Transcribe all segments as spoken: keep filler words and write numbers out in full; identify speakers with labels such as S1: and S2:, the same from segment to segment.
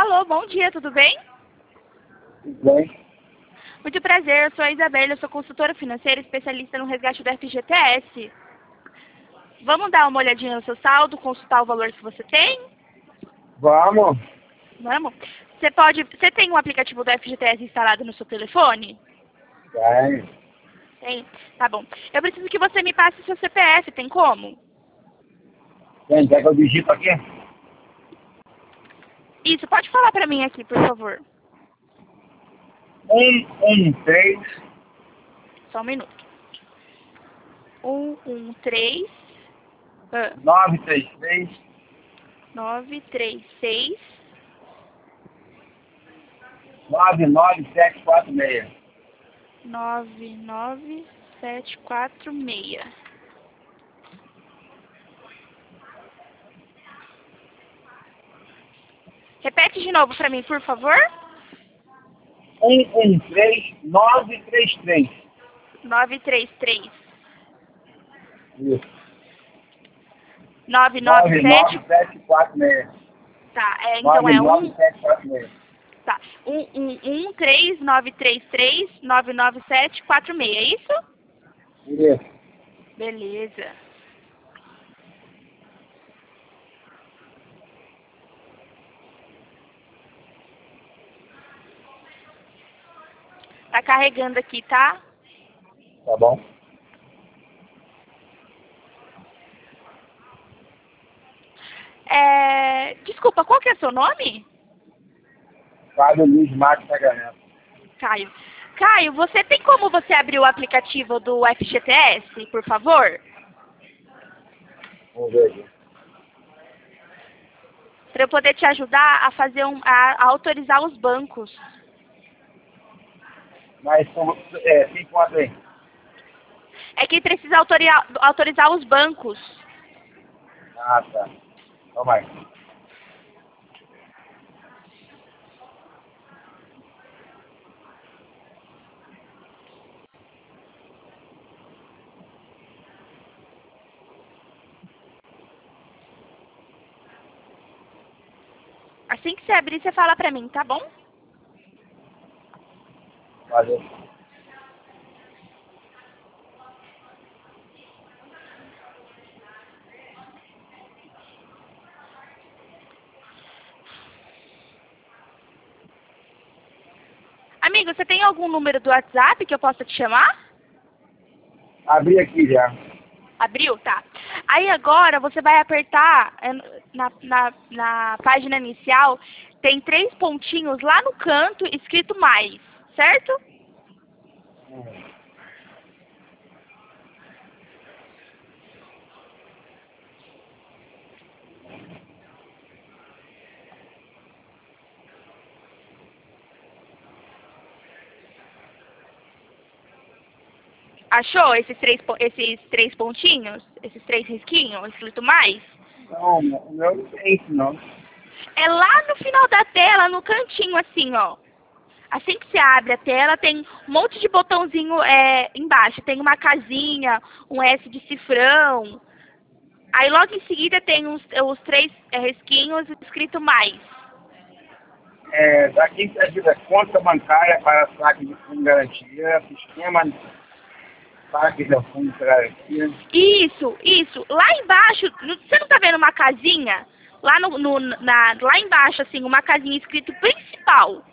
S1: Alô, bom dia, tudo bem?
S2: Tudo bem?
S1: Muito prazer, eu sou a Isabela, eu sou consultora financeira especialista no resgate do F G T S. Vamos dar uma olhadinha no seu saldo, consultar o valor que você tem?
S2: Vamos.
S1: Vamos? Você pode, você tem um aplicativo do F G T S instalado no seu telefone?
S2: Tem.
S1: Tem? Tá bom. Eu preciso que você me passe seu C P F, tem como?
S2: Tem, quer que eu digito aqui?
S1: Isso, pode falar pra mim aqui, por favor.
S2: Um, um, três,
S1: Só um minuto. Um, um, três, ah,
S2: nove, três, três,
S1: nove, três, seis,
S2: nove, nove, sete, quatro, seis.
S1: nove, nove, sete, quatro, seis. Repete de novo pra mim, por favor.
S2: Um, um, três, nove, três, três.
S1: nove três três.
S2: Isso.
S1: nove
S2: nove,
S1: nove sete.
S2: nove, sete, quatro, seis.
S1: Tá, é, então
S2: nove,
S1: é
S2: nove,
S1: um.
S2: sete, quatro, seis.
S1: Tá. um um um três nove três três nove nove sete quatro seis, é isso?
S2: Isso.
S1: Beleza. Tá carregando aqui, tá?
S2: Tá bom?
S1: É... Desculpa, qual que é seu nome?
S2: Fábio Luiz Marques Pagamento.
S1: Caio. Caio, você tem como você abrir o aplicativo do F G T S, por favor?
S2: Vamos ver aqui.
S1: Para eu poder te ajudar a fazer um, a, a autorizar os bancos.
S2: Mas é, tem quanto aí?
S1: É que precisa autorizar, autorizar os bancos.
S2: Ah, tá. Calma aí.
S1: Assim que você abrir, você fala pra mim, tá bom?
S2: Valeu.
S1: Amigo, você tem algum número do WhatsApp que eu possa te chamar?
S2: Abri aqui já.
S1: Abriu? Tá. Aí agora você vai apertar é, na, na, na página inicial, tem três pontinhos lá no canto escrito mais, certo?
S2: Hum.
S1: Achou esses três, po- esses três pontinhos? Esses três risquinhos escrito mais?
S2: Não, o meu não tem isso, não.
S1: É lá no final da tela, no cantinho assim, ó. Assim que você abre a tela, tem um monte de botãozinho é, embaixo. Tem uma casinha, um S de cifrão. Aí logo em seguida tem os, os três é, risquinhos escrito mais.
S2: É, daqui está vida conta bancária para saque de fundo de garantia, sistema de saque de fundo de garantia.
S1: Isso, isso. Lá embaixo, no- você não tá vendo uma casinha? Lá, no, no- na, lá embaixo, assim, uma casinha escrito principal.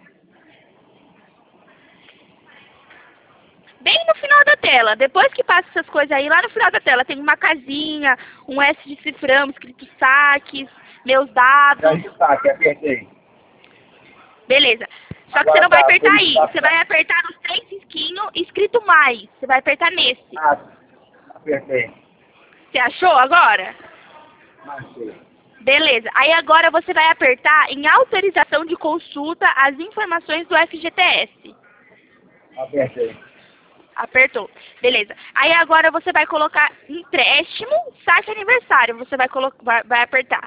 S1: Bem no final da tela. Depois que passa essas coisas aí, lá no final da tela tem uma casinha, um S de cifrão escrito saques, meus
S2: Já
S1: dados.
S2: está, que apertei.
S1: Beleza. Só que
S2: Agora
S1: você não vai
S2: tá,
S1: apertar aí.
S2: tá,
S1: Você
S2: tá.
S1: vai apertar nos três risquinhos escrito mais. Você vai apertar nesse.
S2: Ah, apertei.
S1: Você achou agora?
S2: Achei.
S1: Beleza. Aí agora você vai apertar em autorização de consulta as informações do F G T S.
S2: Apertei.
S1: Apertou. Beleza. Aí agora você vai colocar empréstimo, saque aniversário. Você vai, colo vai, vai apertar.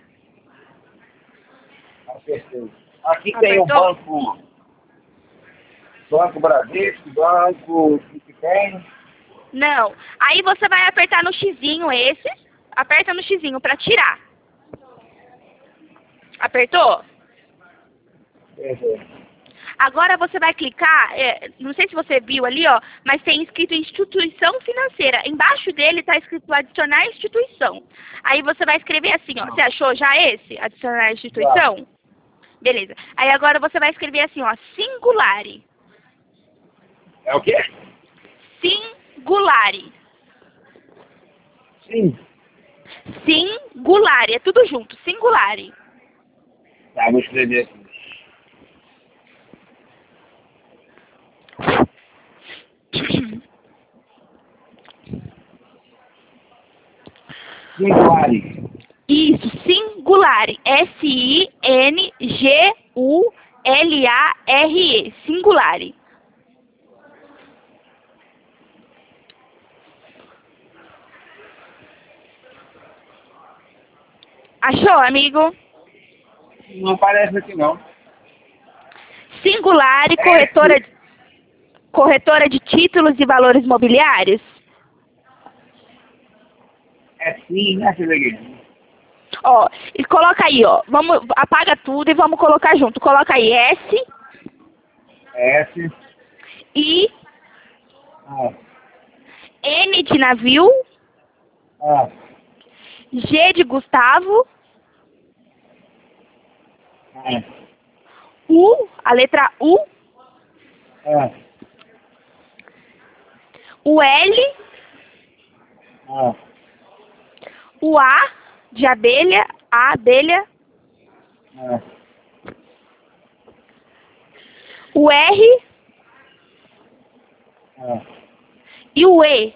S2: Apertei. Aqui tem o
S1: Apertou?
S2: banco, banco Bradesco, banco, o que tem?
S1: Não. Aí você vai apertar no xizinho esse. Aperta no xizinho para tirar. Apertou?
S2: É.
S1: Agora você vai clicar, é, não sei se você viu ali, ó, mas tem escrito instituição financeira. Embaixo dele está escrito adicionar instituição. Aí você vai escrever assim, ó. Você achou já esse? Adicionar instituição? Beleza. Aí agora você vai escrever assim, ó, singulare.
S2: É o quê?
S1: Singulare.
S2: Sim.
S1: Singulare, é tudo junto, singulare.
S2: Tá, vou escrever aqui. Singulare.
S1: Isso, singulare. S I N G U L A R E. Singulare. Achou, amigo?
S2: Não aparece aqui não.
S1: Singulare, corretora, corretora de títulos e valores mobiliários.
S2: É sim, né, Felipe?
S1: Ó, e coloca aí, ó. Vamos, apaga tudo e vamos colocar junto. Coloca aí S,
S2: S.
S1: I,
S2: Ah.
S1: N de navio,
S2: Ah.
S1: G de Gustavo,
S2: Ah.
S1: U, a letra U,
S2: Ah.
S1: o L,
S2: Ah.
S1: o A de abelha, A abelha,
S2: Ah.
S1: o R
S2: Ah.
S1: e o E.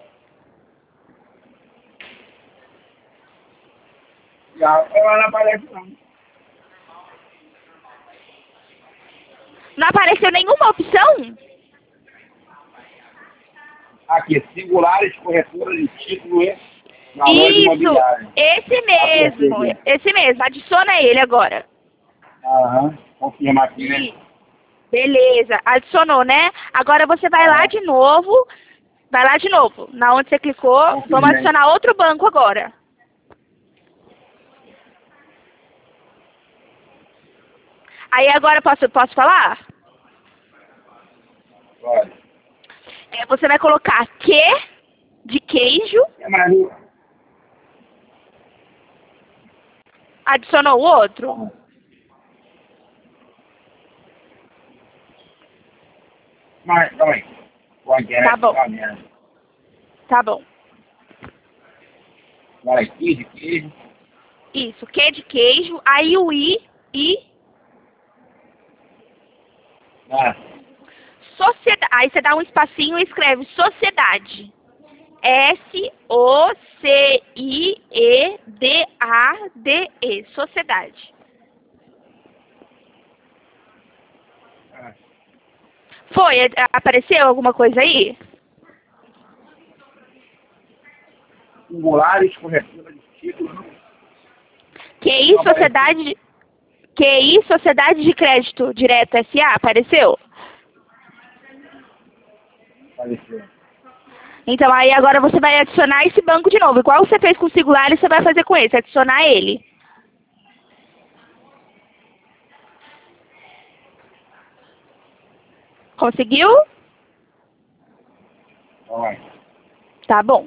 S2: Não, ela não aparece não.
S1: Não apareceu nenhuma opção?
S2: Aqui, singulares, corretora de título e valores
S1: Isso,
S2: imobiliários.
S1: esse mesmo,
S2: Acertei.
S1: esse mesmo. Adiciona ele agora.
S2: Aham, confirma aqui, né?
S1: Isso. Beleza, adicionou, né? Agora você vai lá
S2: Aham.
S1: de novo, vai lá de novo, na onde você clicou,
S2: Confirmei.
S1: vamos adicionar outro banco agora. Aí agora posso, posso falar?
S2: Olha.
S1: É, você vai colocar Q de queijo,
S2: É mais um.
S1: adicionou o outro.
S2: Mas, calma aí. Pô, a internet
S1: Tá bom.
S2: tá merda.
S1: Tá bom.
S2: Vai aqui de queijo.
S1: Isso, Q de queijo, aí o I, I,
S2: Ah.
S1: sociedade. Aí você dá um espacinho e escreve sociedade. S O C I E D A D E. Sociedade.
S2: Ah.
S1: Foi? É, apareceu alguma coisa aí?
S2: Singulares, corretora de título.
S1: Q I Sociedade. Q I Sociedade de Crédito Direto S A. Apareceu?
S2: Apareceu.
S1: Então aí agora você vai adicionar esse banco de novo. Igual você fez com o Singulares, você vai fazer com esse. Adicionar ele. Conseguiu?
S2: Vai.
S1: Tá bom.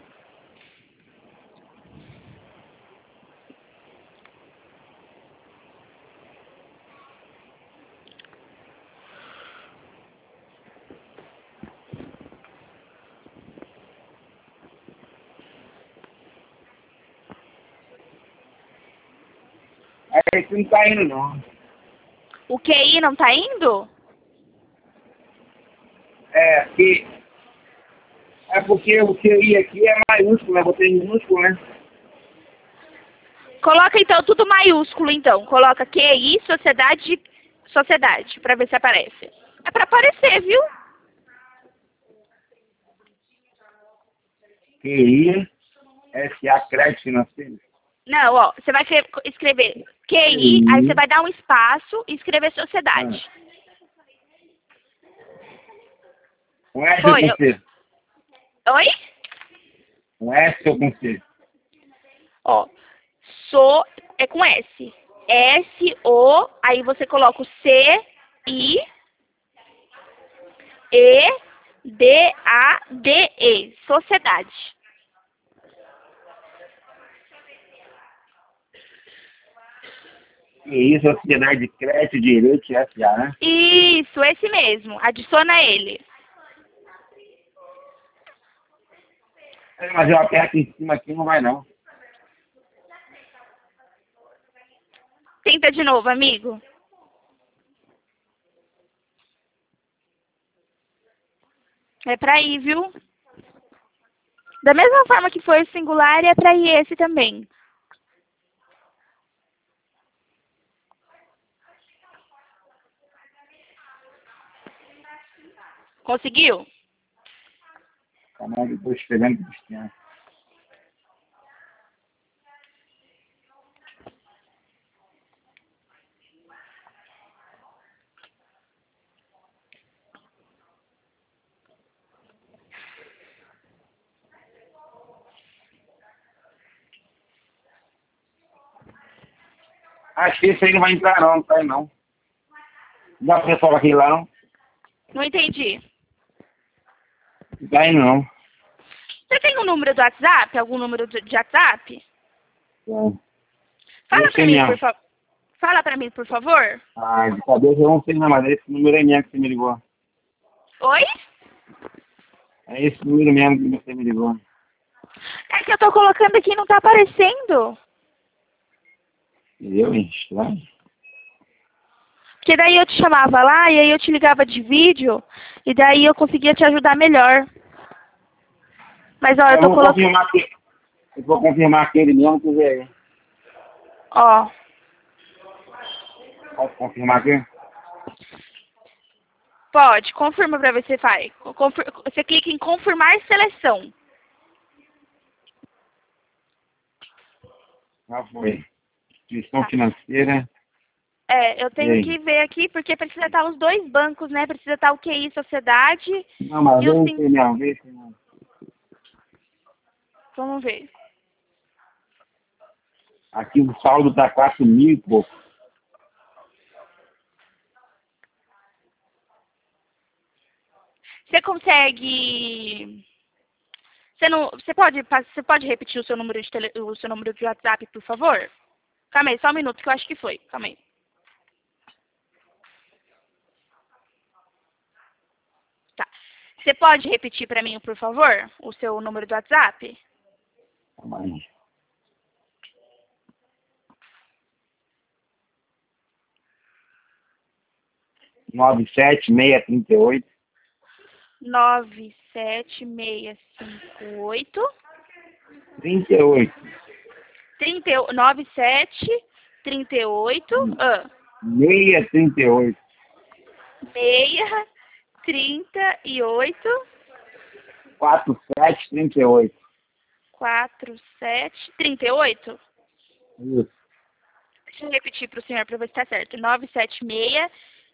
S2: Aí você não tá indo, não.
S1: O Q I não tá indo?
S2: É, que... É porque o Q I aqui é maiúsculo, né? Botei minúsculo, né?
S1: Coloca então tudo maiúsculo então. Coloca Q I Sociedade Sociedade para ver se aparece. É para aparecer, viu?
S2: Q I, S A Crédito Financeiro.
S1: Não, ó, você vai escrever Q I, aí você vai dar um espaço e escrever sociedade.
S2: Com S
S1: Foi,
S2: ou com C?
S1: Oi?
S2: Com S ou com C?
S1: Ó, so é com S. S O, aí você coloca o C I E D A D E. Sociedade.
S2: E isso, Sociedade de Crédito Direito S A, né?
S1: Isso, esse mesmo. Adiciona ele.
S2: É, mas eu aperto em cima aqui, não vai não.
S1: Tenta de novo, amigo. É pra ir, viu? Da mesma forma que foi o singular, é pra ir esse também. Conseguiu?
S2: Calma aí, eu tô esperando o Cristiano. Acho que esse aí não vai entrar não, não tá aí não. Não dá pra pessoal aqui lá não?
S1: Não entendi.
S2: Não tá aí não.
S1: Você tem um número do WhatsApp? Algum número de de WhatsApp?
S2: Então,
S1: Fala
S2: esse
S1: pra
S2: é
S1: mim,
S2: mesmo.
S1: por favor. Fala pra mim, por favor.
S2: Ah, de cabeça eu não sei não, mas é esse número aí mesmo que você me ligou.
S1: Oi?
S2: É esse número mesmo que você me ligou.
S1: É que eu tô colocando aqui e não tá aparecendo.
S2: Eu, hein? Estranho.
S1: Porque daí eu te chamava lá e aí eu te ligava de vídeo e daí eu conseguia te ajudar melhor. Mas ó, eu
S2: Eu
S1: tô
S2: vou
S1: colocando.
S2: confirmar que eu vou confirmar aquele mesmo que veio.
S1: Ó.
S2: Posso confirmar aqui?
S1: Pode, confirma pra ver se faz. Confir- Você clica em confirmar seleção.
S2: Já foi. Instituição
S1: Tá.
S2: financeira.
S1: É, eu
S2: E
S1: tenho
S2: aí?
S1: que ver aqui porque precisa estar os dois bancos, né? Precisa estar o Q I Sociedade
S2: Não, mas
S1: e o
S2: vem
S1: Sim.
S2: esse mesmo, vem esse mesmo.
S1: Vamos ver.
S2: Aqui o saldo tá quatro mil e pouco.
S1: Você consegue. Você não. Você pode, pass- você pode repetir o seu número de tele, o seu número de WhatsApp, por favor? Calma aí, só um minuto que eu acho que foi. Calma aí. Tá. Você pode repetir pra mim, por favor, o seu número do WhatsApp?
S2: Calma aí. nove sete seis três oito.
S1: nove sete seis cinco oito
S2: trinta e oito.
S1: trinta nove sete trinta e oito ah,
S2: seis trinta e oito.
S1: seis trinta e oito
S2: quatro sete trinta e oito.
S1: quatro sete trinta e oito.
S2: Isso.
S1: Deixa eu repetir para o senhor para ver se está certo. nove sete seis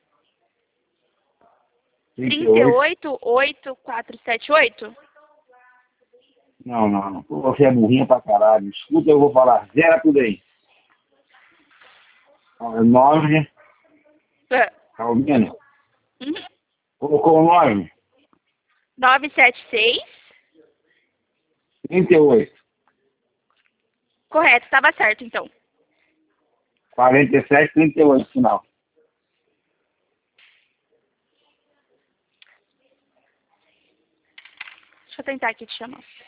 S2: trinta e
S1: trinta e
S2: oito.
S1: oito oito quatro sete oito.
S2: Não, não, não. Pô, você é burrinha pra caralho. Escuta, eu vou falar. Zera tudo aí. nove.
S1: Ah,
S2: Calminha, não.
S1: uhum.
S2: Colocou o nove.
S1: nove sete seis.
S2: trinta e oito.
S1: Correto, estava certo então.
S2: quarenta e sete, trinta e oito, final.
S1: Deixa eu tentar aqui te chamar.